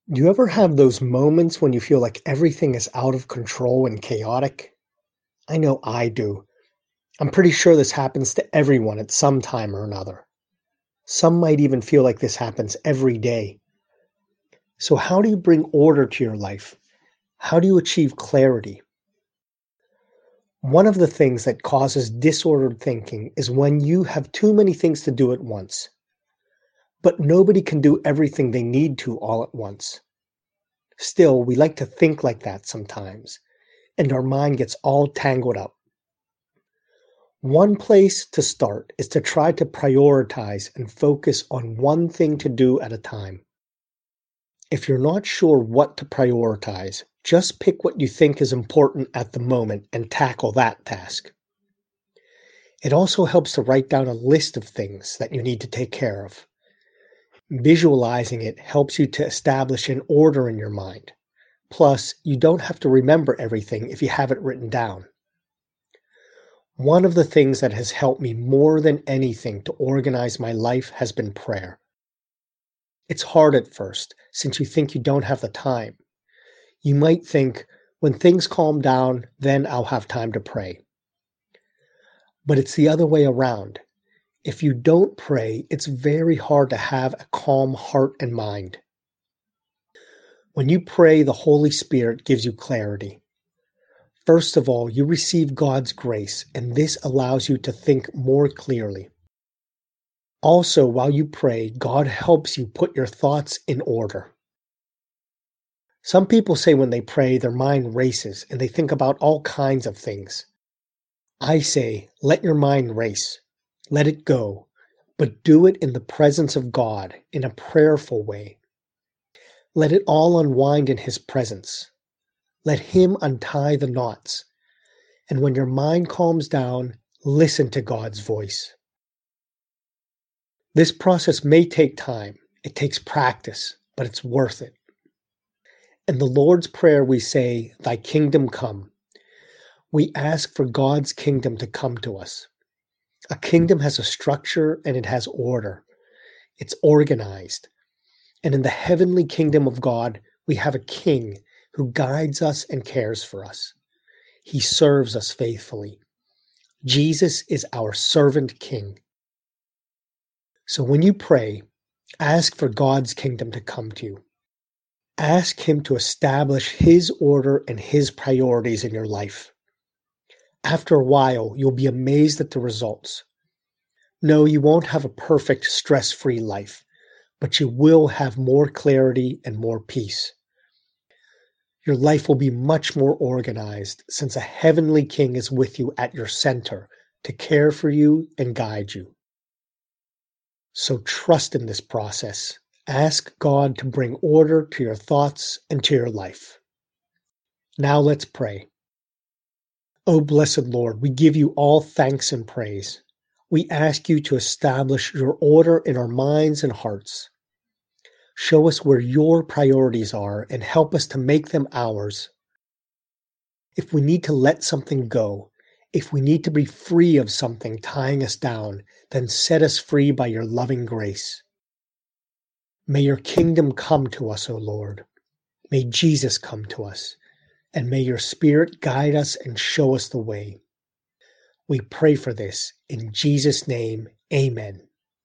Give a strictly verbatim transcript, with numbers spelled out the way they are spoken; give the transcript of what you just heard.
Do you ever have those moments when you feel like everything is out of control and chaotic? I know I do. I'm pretty sure this happens to everyone at some time or another. Some might even feel like this happens every day. So, how do you bring order to your life? How do you achieve clarity? One of the things that causes disordered thinking is when you have too many things to do at once. But nobody can do everything they need to all at once. Still, we like to think like that sometimes, and our mind gets all tangled up. One place to start is to try to prioritize and focus on one thing to do at a time. If you're not sure what to prioritize, just pick what you think is important at the moment and tackle that task. It also helps to write down a list of things that you need to take care of. Visualizing it helps you to establish an order in your mind. Plus, you don't have to remember everything if you have it written down. One of the things that has helped me more than anything to organize my life has been prayer. It's hard at first, since you think you don't have the time. You might think, when things calm down, then I'll have time to pray. But it's the other way around. If you don't pray, it's very hard to have a calm heart and mind. When you pray, the Holy Spirit gives you clarity. First of all, you receive God's grace, and this allows you to think more clearly. Also, while you pray, God helps you put your thoughts in order. Some people say when they pray, their mind races and they think about all kinds of things. I say, let your mind race. Let it go, but do it in the presence of God in a prayerful way. Let it all unwind in His presence. Let Him untie the knots. And when your mind calms down, listen to God's voice. This process may take time. It takes practice, but it's worth it. In the Lord's Prayer, we say, Thy kingdom come. We ask for God's kingdom to come to us. A kingdom has a structure and it has order. It's organized. And in the heavenly kingdom of God, we have a king who guides us and cares for us. He serves us faithfully. Jesus is our servant king. So when you pray, ask for God's kingdom to come to you. Ask Him to establish His order and His priorities in your life. After a while, you'll be amazed at the results. No, you won't have a perfect, stress-free life, but you will have more clarity and more peace. Your life will be much more organized since a heavenly king is with you at your center to care for you and guide you. So trust in this process. Ask God to bring order to your thoughts and to your life. Now let's pray. O blessed Lord, we give you all thanks and praise. We ask you to establish your order in our minds and hearts. Show us where your priorities are and help us to make them ours. If we need to let something go, if we need to be free of something tying us down, then set us free by your loving grace. May your kingdom come to us, O Lord. May Jesus come to us, and may your Spirit guide us and show us the way. We pray for this in Jesus' name, amen.